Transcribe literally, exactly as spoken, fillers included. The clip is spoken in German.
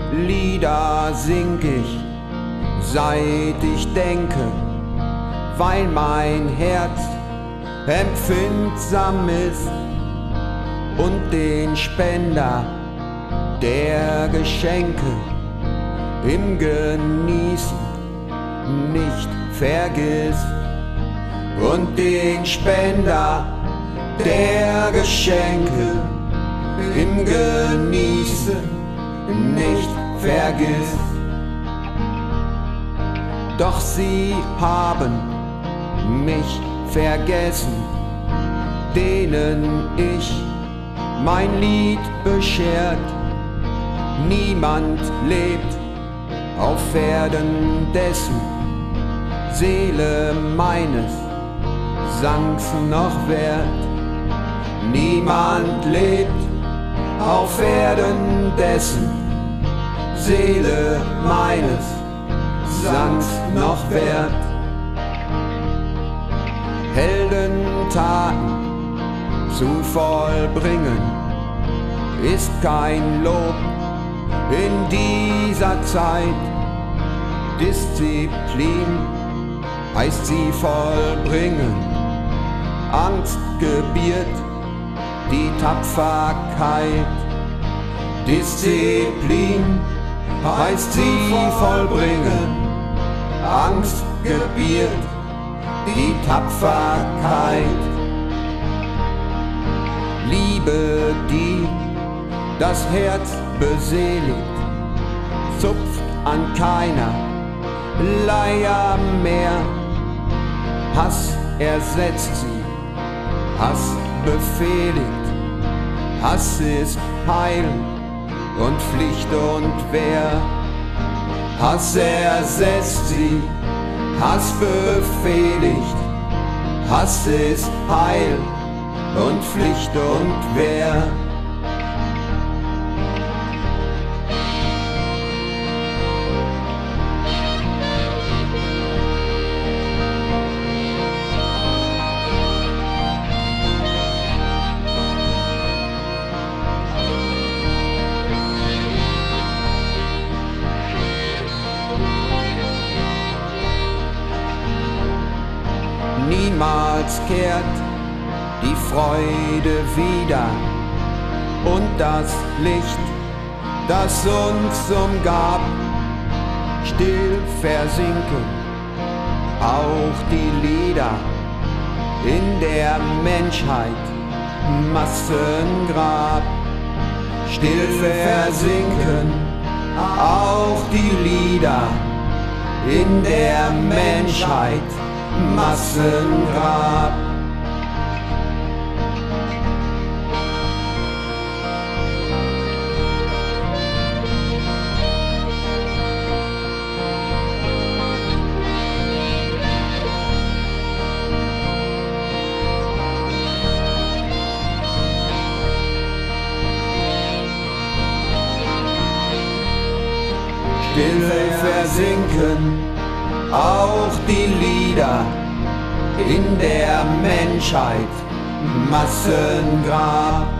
Lieder sing ich, seit ich denke, weil mein Herz empfindsam ist und den Spender der Geschenke im Genießen nicht vergisst. Und den Spender der Geschenke im Genießen nicht vergisst. Doch sie haben mich vergessen, denen ich mein Lied beschert. Niemand lebt auf Erden, dessen Seele meines Sangs noch wert. Niemand lebt auf Erden, dessen Seele meines Sangs noch wert. Heldentaten zu vollbringen ist kein Lob in dieser Zeit. Disziplin heißt sie vollbringen. Angst gebiert die Tapferkeit. Disziplin heißt sie vollbringen. Angst gebiert die Tapferkeit. Liebe, die das Herz beseligt, zupft an keiner Leier mehr. Hass ersetzt sie, Hass befehligt. Hass ist Heil und Pflicht und Wehr. Hass ersetzt sie, Hass befehligt. Hass ist Heil und Pflicht und Wehr. Niemals kehrt die Freude wieder und das Licht, das uns umgab, still versinken auch die Lieder in der Menschheit Massengrab. Still versinken auch die Lieder in der Menschheit Massengrab. Still versinken auch die Lieder in der Menschheit Massengrab.